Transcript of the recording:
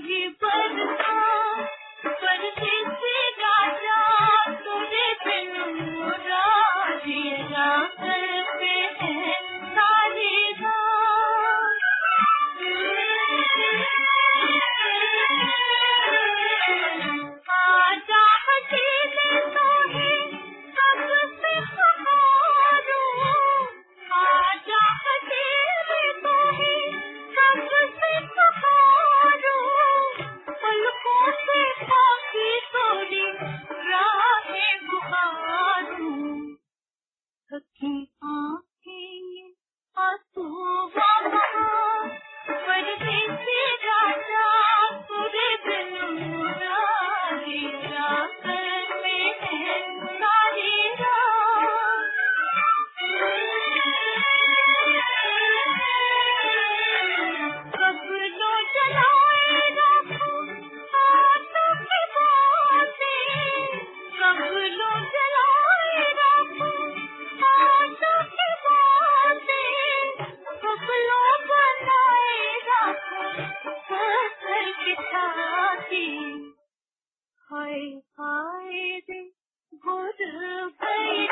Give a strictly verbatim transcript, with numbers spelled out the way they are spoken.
ही बरसा परदेसी राजा तुझे बिन मुरारी रात पे है सारी रात। आजा हसीने तो है सबसे पुकारूं, आजा हसीने तो है सबसे पुकारूं, पलकों से खाकी तोड़ी राहें गुहारूं। थकी आँखें ये आंसू बहा परदेसी राजा तुझे बिन मुरारी रात में है सारी रात। कब लो जलाए राखों हाथों की बातें, कब लो जलाए राखों हाथों की बातें, कब लो बनाए राखों कसर की छाती। हाय हाय रे गुरबैठा